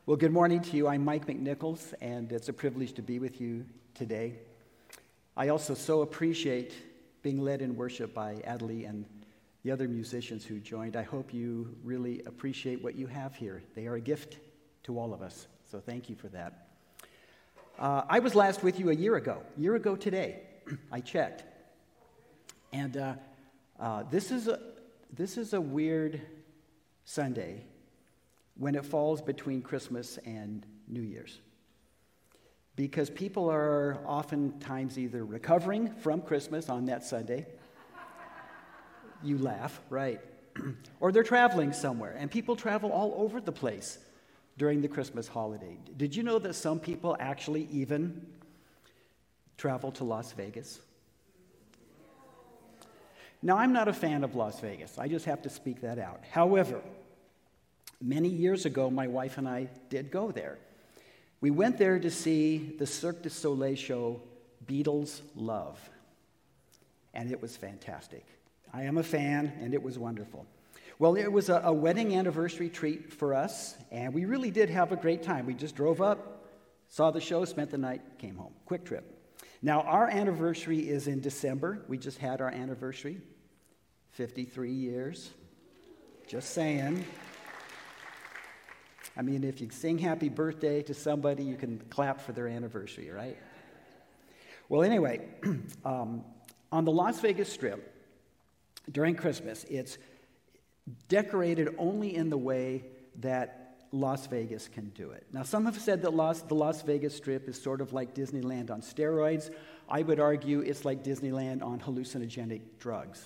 Well, good morning to you. I'm Mike McNichols, and it's a privilege to be with you today. I also so appreciate being led in worship by Adelie and the other musicians who joined. I hope you really appreciate what you have here. They are a gift to all of us, so thank you for that. I was last with you a year ago today. I checked. And this is a weird Sunday when it falls between Christmas and New Year's. Because people are oftentimes either recovering from Christmas on that Sunday. You laugh, right? Or they're traveling somewhere, and people travel all over the place during the Christmas holiday. Did you know that some people actually even travel to Las Vegas? Now, I'm not a fan of Las Vegas. I just have to speak that out. However, many years ago, my wife and I did go there. We went there to see the Cirque du Soleil show, Beatles Love. And it was fantastic. I am a fan, and it was wonderful. Well, it was a wedding anniversary treat for us, and we really did have a great time. We just drove up, saw the show, spent the night, came home. Quick trip. Now, our anniversary is in December. We just had our anniversary, 53 years. Just saying. I mean, if you sing happy birthday to somebody, you can clap for their anniversary, right? Well, anyway, on the Las Vegas Strip, during Christmas, it's decorated only in the way that Las Vegas can do it. Now, some have said that the Las Vegas Strip is sort of like Disneyland on steroids. I would argue it's like Disneyland on hallucinogenic drugs.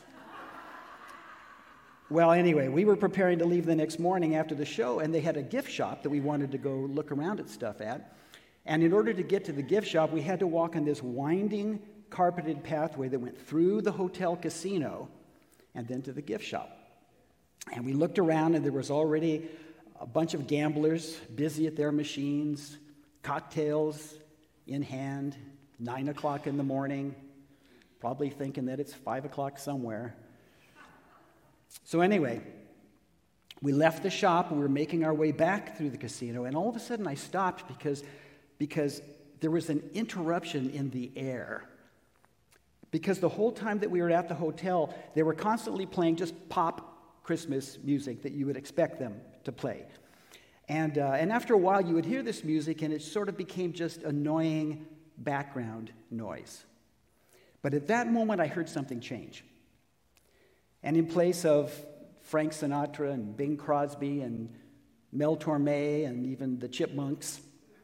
Well, anyway, we were preparing to leave the next morning after the show, and they had a gift shop that we wanted to go look around at stuff at. And in order to get to the gift shop, we had to walk on this winding, carpeted pathway that went through the hotel casino and then to the gift shop. And we looked around, and there was already a bunch of gamblers busy at their machines, cocktails in hand, 9 o'clock in the morning, probably thinking that it's 5 o'clock somewhere. So anyway, we left the shop, and we were making our way back through the casino, and all of a sudden I stopped because there was an interruption in the air. Because the whole time that we were at the hotel, they were constantly playing just pop Christmas music that you would expect them to play. And after a while, you would hear this music, and it sort of became just annoying background noise. But at that moment, I heard something change. And in place of Frank Sinatra and Bing Crosby and Mel Torme and even the Chipmunks,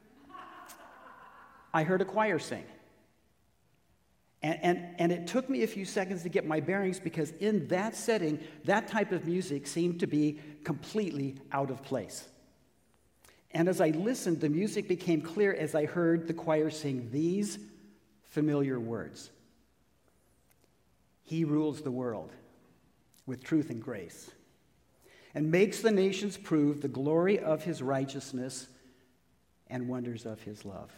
I heard a choir sing. And it took me a few seconds to get my bearings, because in that setting, that type of music seemed to be completely out of place. And as I listened, the music became clear as I heard the choir sing these familiar words. He rules the world with truth and grace, and makes the nations prove the glory of his righteousness and wonders of his love.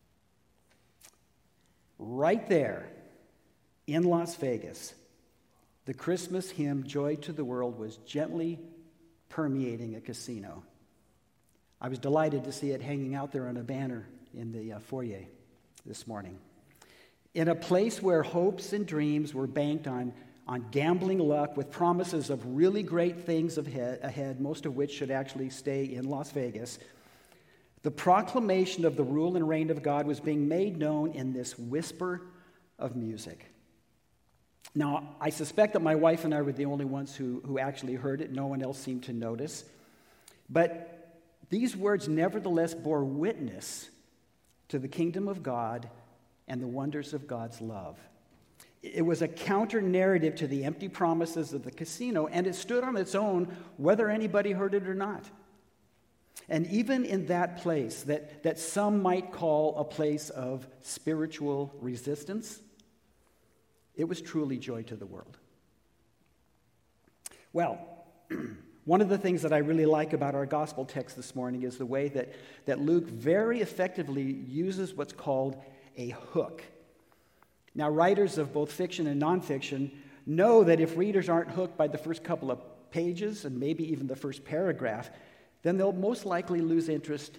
Right there in Las Vegas, the Christmas hymn, Joy to the World, was gently permeating a casino. I was delighted to see it hanging out there on a banner in the foyer this morning. In a place where hopes and dreams were banked on gambling luck with promises of really great things ahead, most of which should actually stay in Las Vegas, the proclamation of the rule and reign of God was being made known in this whisper of music. Now, I suspect that my wife and I were the only ones who actually heard it. No one else seemed to notice. But these words nevertheless bore witness to the kingdom of God and the wonders of God's love. It was a counter-narrative to the empty promises of the casino, and it stood on its own whether anybody heard it or not. And even in that place that some might call a place of spiritual resistance, it was truly joy to the world. Well, one of the things that I really like about our gospel text this morning is the way that Luke very effectively uses what's called a hook. Now, writers of both fiction and nonfiction know that if readers aren't hooked by the first couple of pages and maybe even the first paragraph, then they'll most likely lose interest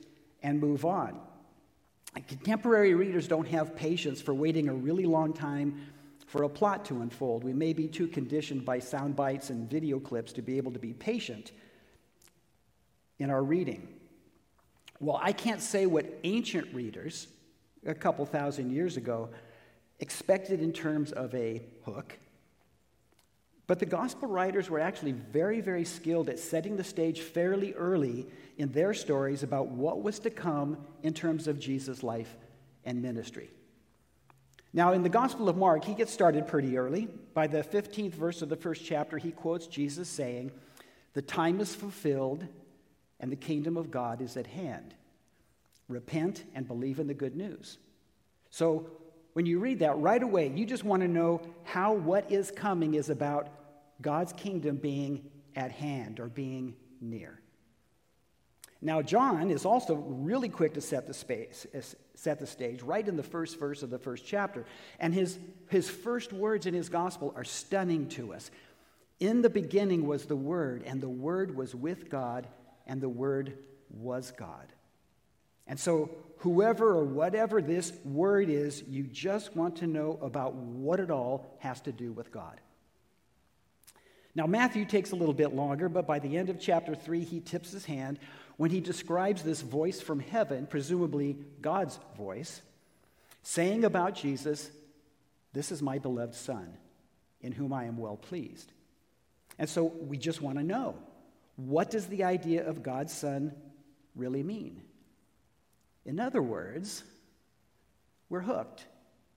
and move on. Contemporary readers don't have patience for waiting a really long time for a plot to unfold. We may be too conditioned by sound bites and video clips to be able to be patient in our reading. Well, I can't say what ancient readers a couple thousand years ago expected in terms of a hook, but the gospel writers were actually very, very skilled at setting the stage fairly early in their stories about what was to come in terms of Jesus' life and ministry. Now, in the Gospel of Mark, he gets started pretty early. By the 15th verse of the first chapter, he quotes Jesus saying, "The time is fulfilled and the kingdom of God is at hand. Repent and believe in the good news." So when you read that right away, you just want to know how what is coming is about God's kingdom being at hand or being near. Now, John is also really quick to set the stage right in the first verse of the first chapter. And his first words in his gospel are stunning to us. "In the beginning was the Word, and the Word was with God, and the Word was God." And so whoever or whatever this Word is, you just want to know about what it all has to do with God. Now, Matthew takes a little bit longer, but by the end of chapter 3, he tips his hand when he describes this voice from heaven, presumably God's voice, saying about Jesus, "This is my beloved Son, in whom I am well pleased." And so we just want to know, what does the idea of God's Son really mean? In other words, we're hooked.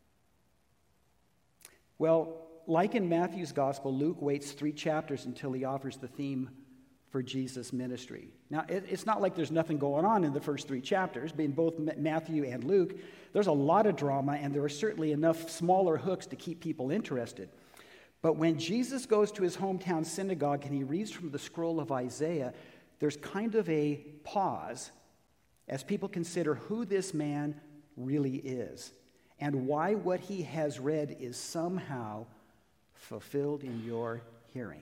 Well, like in Matthew's gospel, Luke waits 3 chapters until he offers the theme for Jesus' ministry. Now, it's not like there's nothing going on in the first 3 chapters. In both Matthew and Luke, there's a lot of drama, and there are certainly enough smaller hooks to keep people interested. But when Jesus goes to his hometown synagogue and he reads from the scroll of Isaiah, there's kind of a pause as people consider who this man really is and why what he has read is somehow fulfilled in your hearing.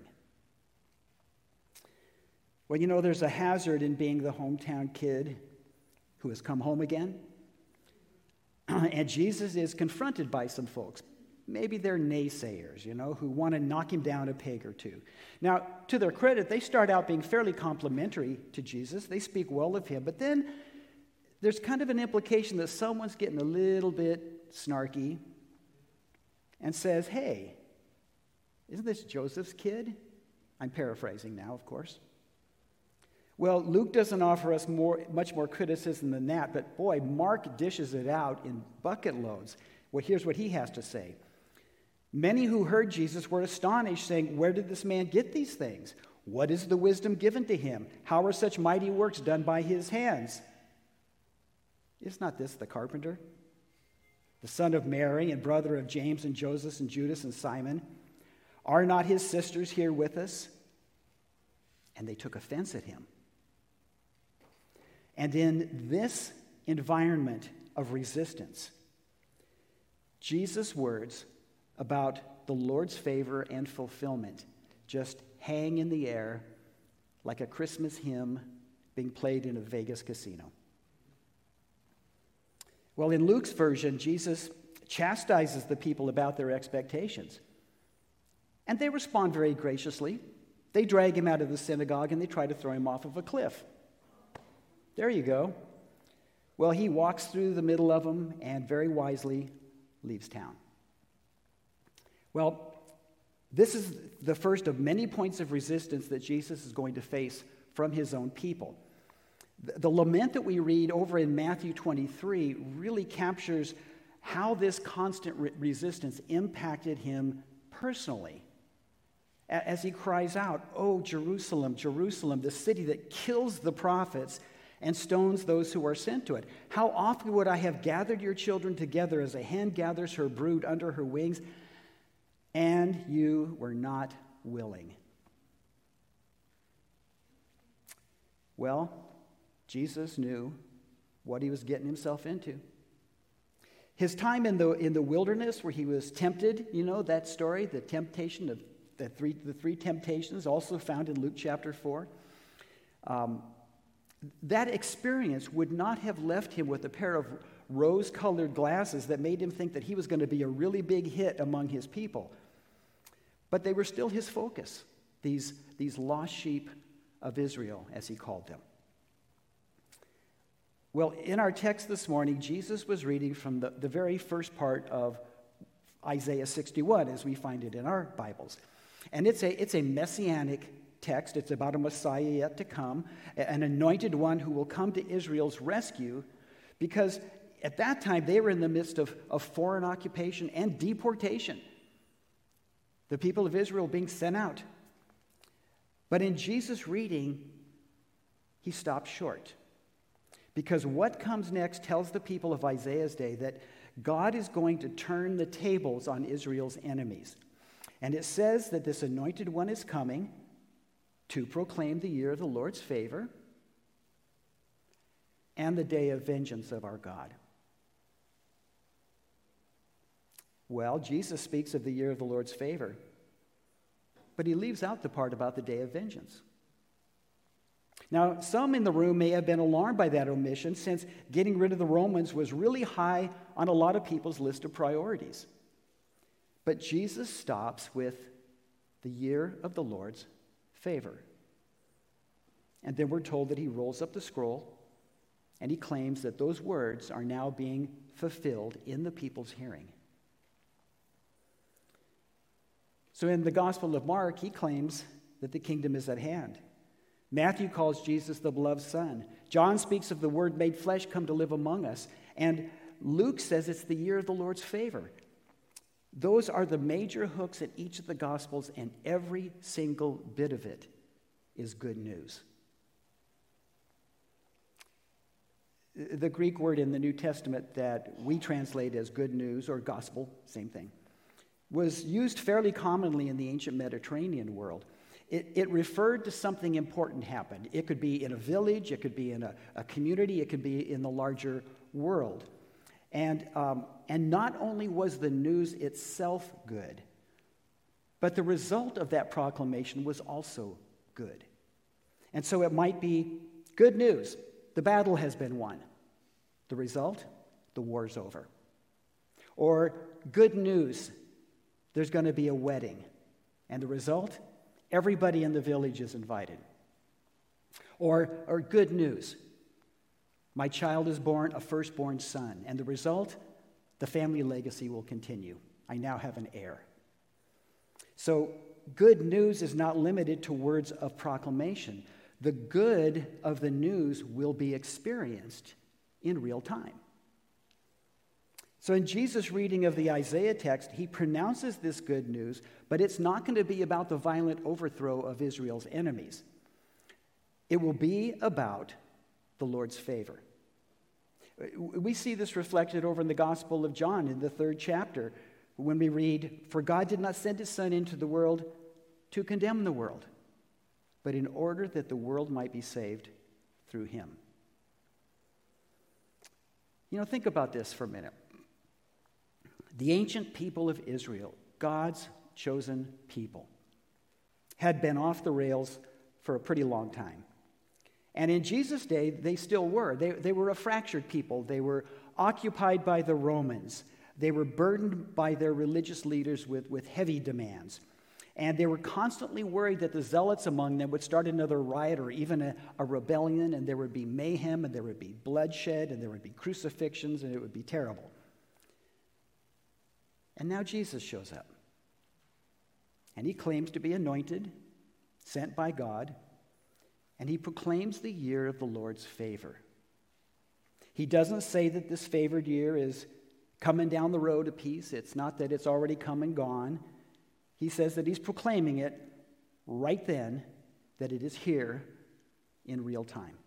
Well, you know, there's a hazard in being the hometown kid who has come home again. And Jesus is confronted by some folks. Maybe they're naysayers, who want to knock him down a peg or two. Now, to their credit, they start out being fairly complimentary to Jesus. They speak well of him. But then there's kind of an implication that someone's getting a little bit snarky and says, "Hey, isn't this Joseph's kid?" I'm paraphrasing now, of course. Well, Luke doesn't offer us much more criticism than that, but boy, Mark dishes it out in bucket loads. Well, here's what he has to say. "Many who heard Jesus were astonished, saying, 'Where did this man get these things? What is the wisdom given to him? How are such mighty works done by his hands?' Is not this the carpenter, the son of Mary and brother of James and Joseph and Judas and Simon? Are not his sisters here with us?' And they took offense at him." And in this environment of resistance, Jesus' words about the Lord's favor and fulfillment just hang in the air like a Christmas hymn being played in a Vegas casino. Well, in Luke's version, Jesus chastises the people about their expectations. And they respond very graciously. They drag him out of the synagogue and they try to throw him off of a cliff. There you go. Well, he walks through the middle of them and very wisely leaves town. Well, this is the first of many points of resistance that Jesus is going to face from his own people. The lament that we read over in Matthew 23 really captures how this constant resistance impacted him personally. As he cries out, "Oh, Jerusalem, Jerusalem, the city that kills the prophets and stones those who are sent to it. How often would I have gathered your children together as a hen gathers her brood under her wings, and you were not willing." Well, Jesus knew what he was getting himself into. His time in the wilderness where he was tempted, that story, the temptation of the three temptations, also found in Luke chapter 4. That experience would not have left him with a pair of rose-colored glasses that made him think that he was going to be a really big hit among his people. But they were still his focus, these lost sheep of Israel, as he called them. Well, in our text this morning, Jesus was reading from the very first part of Isaiah 61, as we find it in our Bibles. And it's a messianic text. It's about a Messiah yet to come, an anointed one who will come to Israel's rescue, because at that time they were in the midst of foreign occupation and deportation. The people of Israel being sent out. But in Jesus' reading, he stopped short. Because what comes next tells the people of Isaiah's day that God is going to turn the tables on Israel's enemies. And it says that this anointed one is coming to proclaim the year of the Lord's favor and the day of vengeance of our God. Well, Jesus speaks of the year of the Lord's favor, but he leaves out the part about the day of vengeance. Now, some in the room may have been alarmed by that omission, since getting rid of the Romans was really high on a lot of people's list of priorities. But Jesus stops with the year of the Lord's favor. And then we're told that he rolls up the scroll and he claims that those words are now being fulfilled in the people's hearing. So in the Gospel of Mark, he claims that the kingdom is at hand. Matthew calls Jesus the beloved Son. John speaks of the Word made flesh come to live among us. And Luke says it's the year of the Lord's favor. Those are the major hooks in each of the Gospels, and every single bit of it is good news. The Greek word in the New Testament that we translate as good news or gospel, same thing, was used fairly commonly in the ancient Mediterranean world. It referred to something important happened. It could be in a village, it could be in a community, it could be in the larger world. And not only was the news itself good, but the result of that proclamation was also good. And so it might be good news. The battle has been won. The result? The war's over. Or good news. There's going to be a wedding. And the result? Everybody in the village is invited. Or good news. My child is born, a firstborn son. And the result? The family legacy will continue. I now have an heir. So good news is not limited to words of proclamation. The good of the news will be experienced in real time. So in Jesus' reading of the Isaiah text, he pronounces this good news, but it's not going to be about the violent overthrow of Israel's enemies. It will be about the Lord's favor. We see this reflected over in the Gospel of John in the 3rd chapter when we read, "For God did not send his Son into the world to condemn the world, but in order that the world might be saved through him." Think about this for a minute. The ancient people of Israel, God's chosen people, had been off the rails for a pretty long time. And in Jesus' day, they still were. They were a fractured people. They were occupied by the Romans. They were burdened by their religious leaders with heavy demands. And they were constantly worried that the zealots among them would start another riot or even a rebellion, and there would be mayhem, and there would be bloodshed, and there would be crucifixions, and it would be terrible. And now Jesus shows up. And he claims to be anointed, sent by God, and he proclaims the year of the Lord's favor. He doesn't say that this favored year is coming down the road of peace. It's not that it's already come and gone. He says that he's proclaiming it right then, that it is here in real time.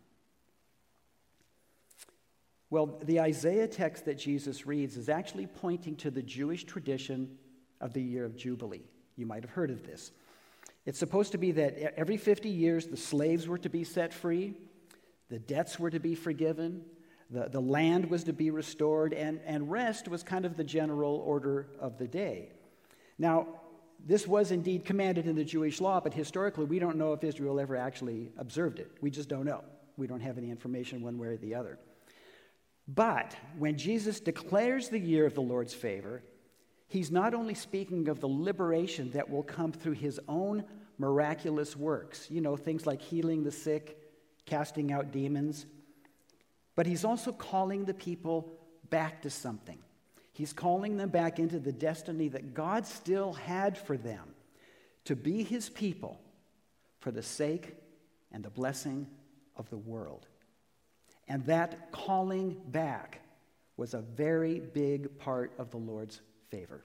Well, the Isaiah text that Jesus reads is actually pointing to the Jewish tradition of the year of Jubilee. You might have heard of this. It's supposed to be that every 50 years the slaves were to be set free, the debts were to be forgiven, the land was to be restored, and rest was kind of the general order of the day. Now, this was indeed commanded in the Jewish law, but historically we don't know if Israel ever actually observed it. We just don't know. we don't have any information one way or the other. But when Jesus declares the year of the Lord's favor, he's not only speaking of the liberation that will come through his own miraculous works, things like healing the sick, casting out demons, but he's also calling the people back to something. He's calling them back into the destiny that God still had for them, to be his people for the sake and the blessing of the world. And that calling back was a very big part of the Lord's favor.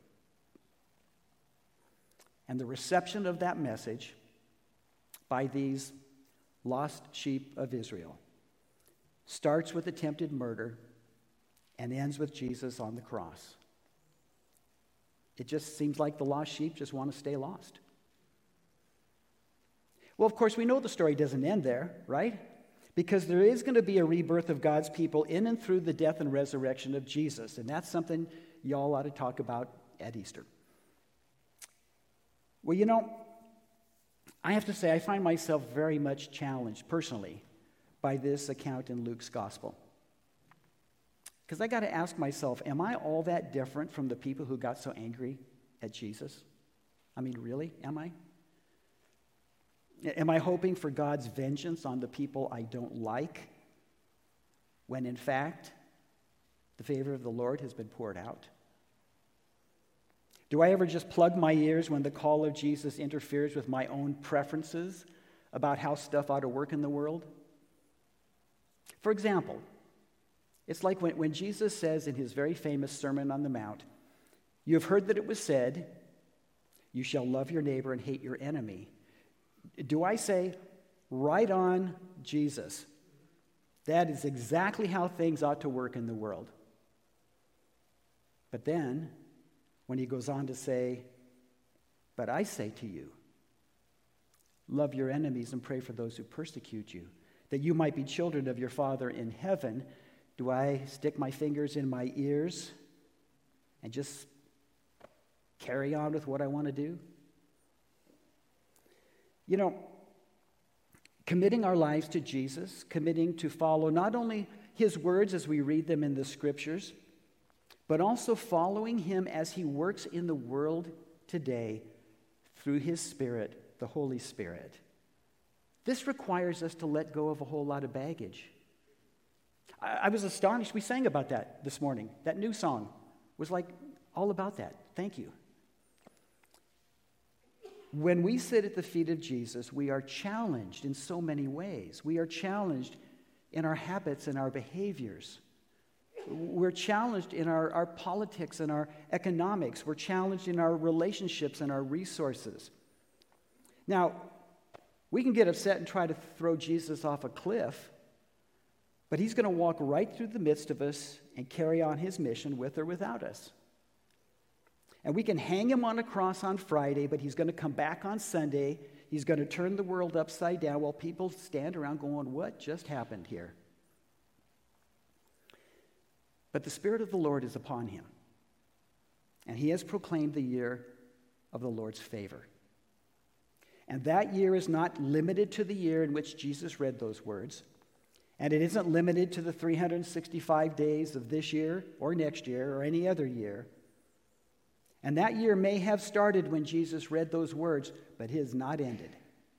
And the reception of that message by these lost sheep of Israel starts with attempted murder and ends with Jesus on the cross. It just seems like the lost sheep just want to stay lost. Well, of course, we know the story doesn't end there, right? Because there is going to be a rebirth of God's people in and through the death and resurrection of Jesus. And that's something y'all ought to talk about at Easter. Well, I have to say I find myself very much challenged personally by this account in Luke's gospel. Because I got to ask myself, am I all that different from the people who got so angry at Jesus? I mean, really, am I? Am I hoping for God's vengeance on the people I don't like, when in fact, the favor of the Lord has been poured out? Do I ever just plug my ears when the call of Jesus interferes with my own preferences about how stuff ought to work in the world? For example, it's like when Jesus says in his very famous Sermon on the Mount, "You have heard that it was said, 'You shall love your neighbor and hate your enemy.' Do I say, right on, Jesus? That is exactly how things ought to work in the world." But then, when he goes on to say, "But I say to you, love your enemies and pray for those who persecute you, that you might be children of your Father in heaven," do I stick my fingers in my ears and just carry on with what I want to do? Committing our lives to Jesus, committing to follow not only his words as we read them in the scriptures, but also following him as he works in the world today through his Spirit, the Holy Spirit. This requires us to let go of a whole lot of baggage. I was astonished. We sang about that this morning. That new song was like all about that. Thank you. When we sit at the feet of Jesus, we are challenged in so many ways. We are challenged in our habits and our behaviors. We're challenged in our politics and our economics. We're challenged in our relationships and our resources. Now, we can get upset and try to throw Jesus off a cliff, but he's going to walk right through the midst of us and carry on his mission with or without us. And we can hang him on a cross on Friday, but he's going to come back on Sunday. He's going to turn the world upside down while people stand around going, "What just happened here?" But the Spirit of the Lord is upon him, and he has proclaimed the year of the Lord's favor. And that year is not limited to the year in which Jesus read those words, and it isn't limited to the 365 days of this year or next year or any other year. And that year may have started when Jesus read those words, but it has not ended.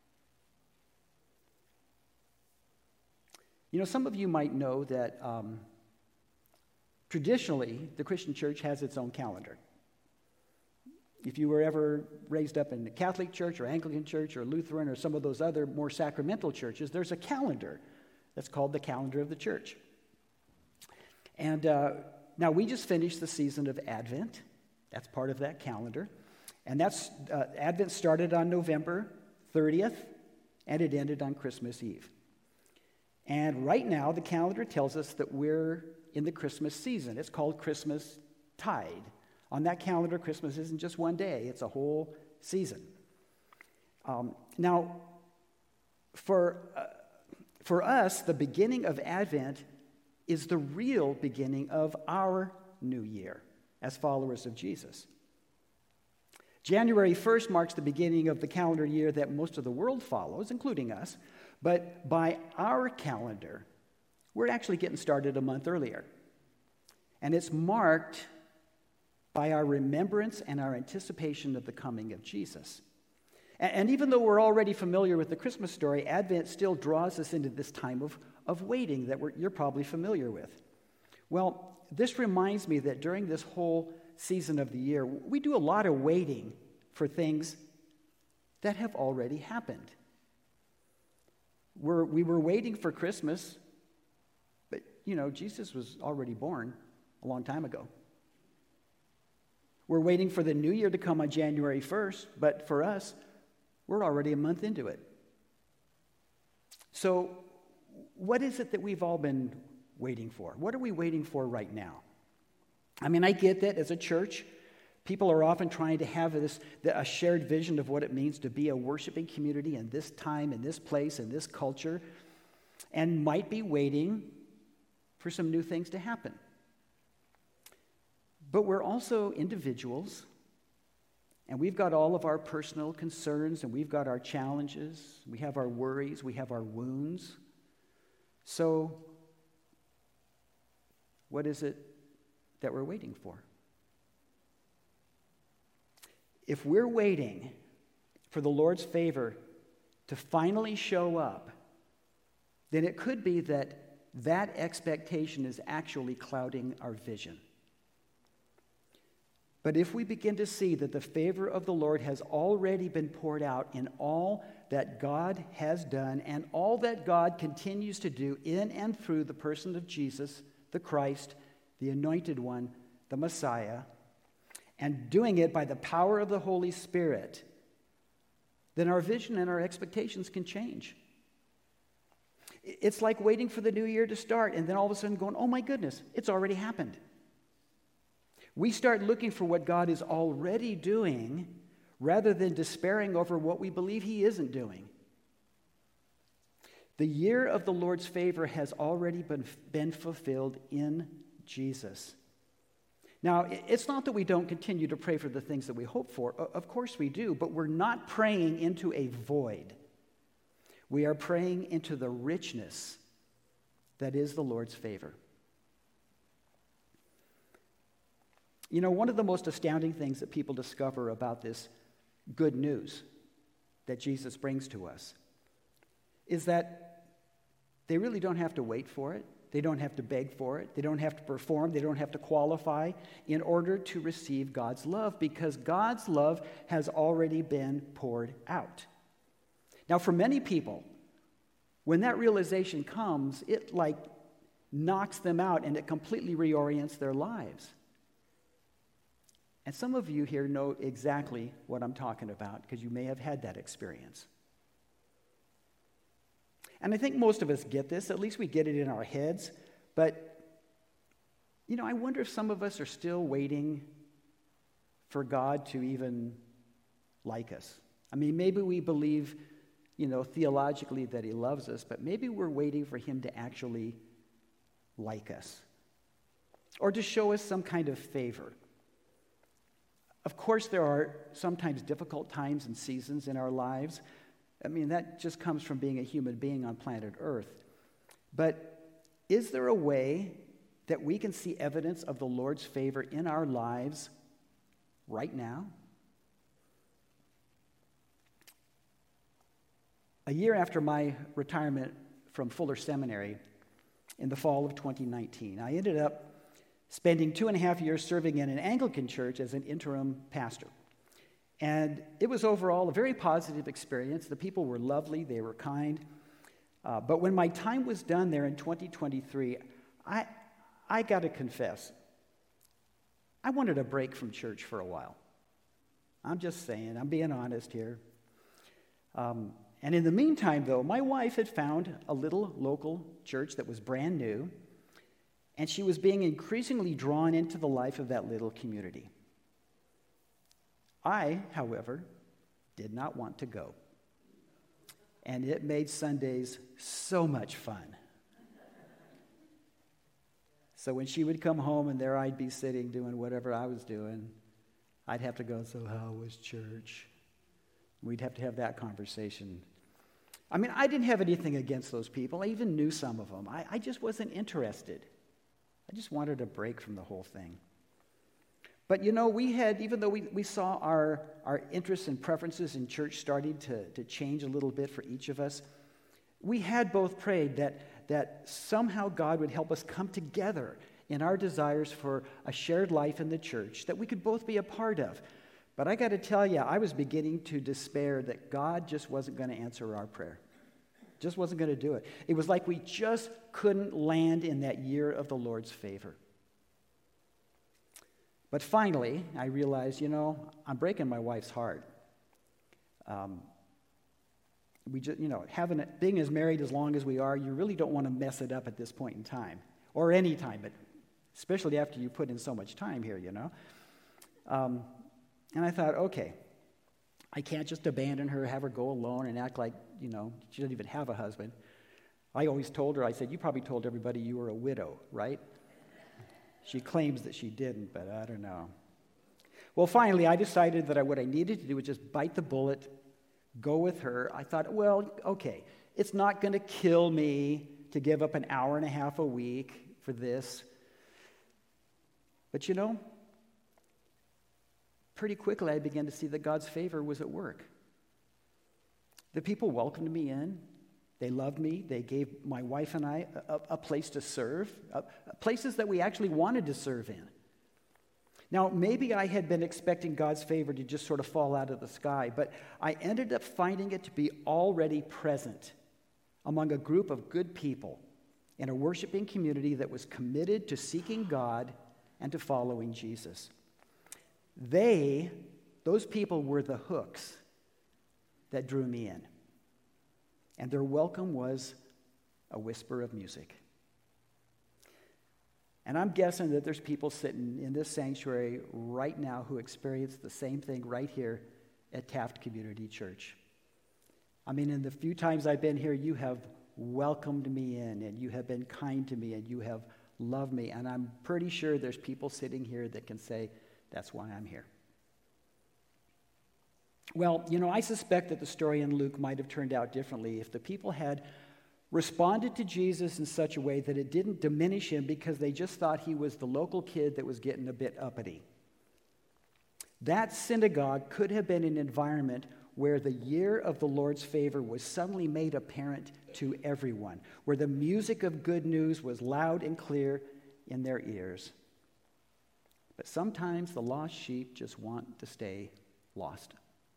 Some of you might know that traditionally, the Christian church has its own calendar. If you were ever raised up in the Catholic Church or Anglican Church or Lutheran or some of those other more sacramental churches, there's a calendar that's called the calendar of the church. And now we just finished the season of Advent. That's part of that calendar. And that's Advent started on November 30th, and it ended on Christmas Eve. And right now, the calendar tells us that we're in the Christmas season. It's called Christmas Tide. On that calendar, Christmas isn't just one day. It's a whole season. Now, for us, the beginning of Advent is the real beginning of our new year as followers of Jesus. January 1st marks the beginning of the calendar year that most of the world follows, including us. But by our calendar, we're actually getting started a month earlier. And it's marked by our remembrance and our anticipation of the coming of Jesus. And even though we're already familiar with the Christmas story, Advent still draws us into this time of waiting that you're probably familiar with. Well, this reminds me that during this whole season of the year, we do a lot of waiting for things that have already happened. We were waiting for Christmas, but, Jesus was already born a long time ago. We're waiting for the new year to come on January 1st, but for us, we're already a month into it. So, what is it that we've all been waiting for? What are we waiting for right now? I mean, I get that as a church, people are often trying to have a shared vision of what it means to be a worshiping community in this time, in this place, in this culture, and might be waiting for some new things to happen. But we're also individuals, and we've got all of our personal concerns, and we've got our challenges, we have our worries, we have our wounds. So, what is it that we're waiting for? If we're waiting for the Lord's favor to finally show up, then it could be that expectation is actually clouding our vision. But if we begin to see that the favor of the Lord has already been poured out in all that God has done and all that God continues to do in and through the person of Jesus, the Christ, the Anointed One, the Messiah, and doing it by the power of the Holy Spirit, then our vision and our expectations can change. It's like waiting for the new year to start and then all of a sudden going, oh my goodness, it's already happened. We start looking for what God is already doing rather than despairing over what we believe He isn't doing. The year of the Lord's favor has already been fulfilled in Jesus. Now, it's not that we don't continue to pray for the things that we hope for. Of course we do, but we're not praying into a void. We are praying into the richness that is the Lord's favor. One of the most astounding things that people discover about this good news that Jesus brings to us is that they really don't have to wait for it. They don't have to beg for it. They don't have to perform. They don't have to qualify in order to receive God's love, because God's love has already been poured out. Now, for many people, when that realization comes, it knocks them out and it completely reorients their lives. And some of you here know exactly what I'm talking about because you may have had that experience. And I think most of us get this, at least we get it in our heads. But, I wonder if some of us are still waiting for God to even like us. I mean, maybe we believe, theologically that He loves us, but maybe we're waiting for Him to actually like us or to show us some kind of favor. Of course, there are sometimes difficult times and seasons in our lives. I mean, that just comes from being a human being on planet Earth. But is there a way that we can see evidence of the Lord's favor in our lives right now? A year after my retirement from Fuller Seminary in the fall of 2019, I ended up spending 2.5 years serving in an Anglican church as an interim pastor. And it was overall a very positive experience. The people were lovely, they were kind. But when my time was done there in 2023, I got to confess, I wanted a break from church for a while. I'm just saying, I'm being honest here. And in the meantime, though, my wife had found a little local church that was brand new, and she was being increasingly drawn into the life of that little community. I, however, did not want to go. And it made Sundays so much fun. So when she would come home and there I'd be sitting doing whatever I was doing, I'd have to go, so how was church? We'd have to have that conversation. I mean, I didn't have anything against those people. I even knew some of them. I just wasn't interested. I just wanted a break from the whole thing. But we had, even though we saw our interests and preferences in church starting to change a little bit for each of us, we had both prayed that somehow God would help us come together in our desires for a shared life in the church that we could both be a part of. But I got to tell you, I was beginning to despair that God just wasn't going to answer our prayer. Just wasn't going to do it. It was like we just couldn't land in that year of the Lord's favor. But finally, I realized, I'm breaking my wife's heart. We just, being as married as long as we are, you really don't want to mess it up at this point in time, or any time, but especially after you put in so much time here, And I thought, okay, I can't just abandon her, have her go alone, and act like, she doesn't even have a husband. I always told her, I said, you probably told everybody you were a widow, right? She claims that she didn't, but I don't know. Well, finally, I decided that what I needed to do was just bite the bullet, go with her. I thought, well, okay, it's not going to kill me to give up an hour and a half a week for this. But pretty quickly I began to see that God's favor was at work. The people welcomed me in. They loved me. They gave my wife and I a place to serve, places that we actually wanted to serve in. Now, maybe I had been expecting God's favor to just sort of fall out of the sky, but I ended up finding it to be already present among a group of good people in a worshiping community that was committed to seeking God and to following Jesus. Those people were the hooks that drew me in. And their welcome was a whisper of music. And I'm guessing that there's people sitting in this sanctuary right now who experience the same thing right here at Taft Community Church. I mean, in the few times I've been here, you have welcomed me in, and you have been kind to me, and you have loved me. And I'm pretty sure there's people sitting here that can say, that's why I'm here. Well, I suspect that the story in Luke might have turned out differently if the people had responded to Jesus in such a way that it didn't diminish him because they just thought he was the local kid that was getting a bit uppity. That synagogue could have been an environment where the year of the Lord's favor was suddenly made apparent to everyone, where the music of good news was loud and clear in their ears. But sometimes the lost sheep just want to stay lost.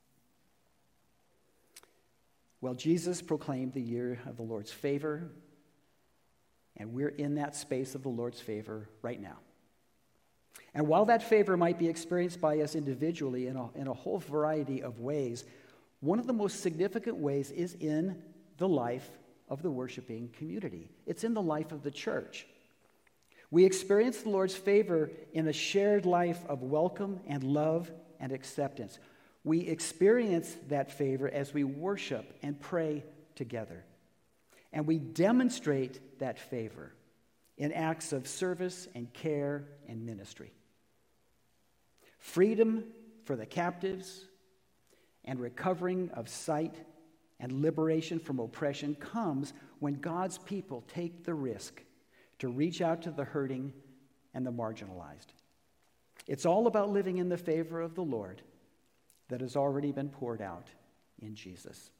Well, Jesus proclaimed the year of the Lord's favor, and we're in that space of the Lord's favor right now. And while that favor might be experienced by us individually in a whole variety of ways, one of the most significant ways is in the life of the worshiping community. It's in the life of the church. We experience the Lord's favor in a shared life of welcome and love and acceptance. We experience that favor as we worship and pray together. And we demonstrate that favor in acts of service and care and ministry. Freedom for the captives and recovering of sight and liberation from oppression comes when God's people take the risk to reach out to the hurting and the marginalized. It's all about living in the favor of the Lord that has already been poured out in Jesus.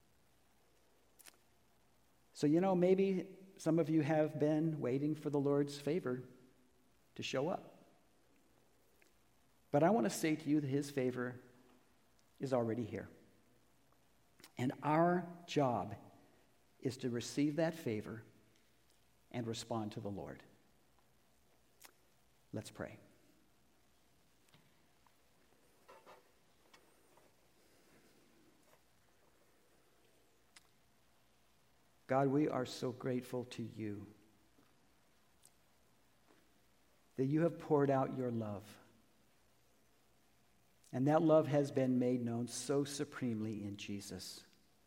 So, maybe some of you have been waiting for the Lord's favor to show up. But I want to say to you that his favor is already here. And our job is to receive that favor and respond to the Lord. Let's pray. God, we are so grateful to you that you have poured out your love. And that love has been made known so supremely in Jesus.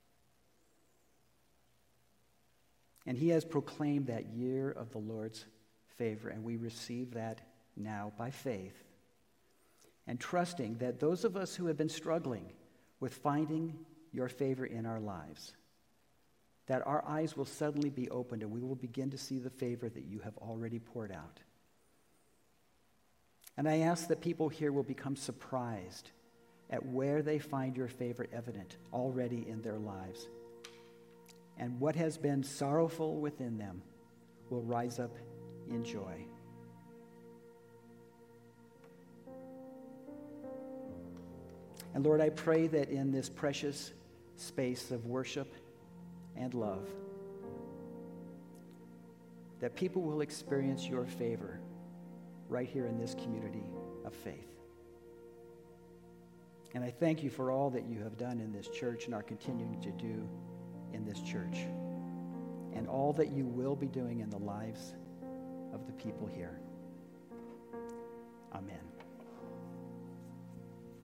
And he has proclaimed that year of the Lord's favor, and we receive that now by faith, and trusting that those of us who have been struggling with finding your favor in our lives, that our eyes will suddenly be opened and we will begin to see the favor that you have already poured out. And I ask that people here will become surprised at where they find your favor evident already in their lives. And what has been sorrowful within them will rise up in joy. And Lord, I pray that in this precious space of worship and love, that people will experience your favor right here in this community of faith. And I thank you for all that you have done in this church and are continuing to do in this church, and all that you will be doing in the lives of the people here. Amen.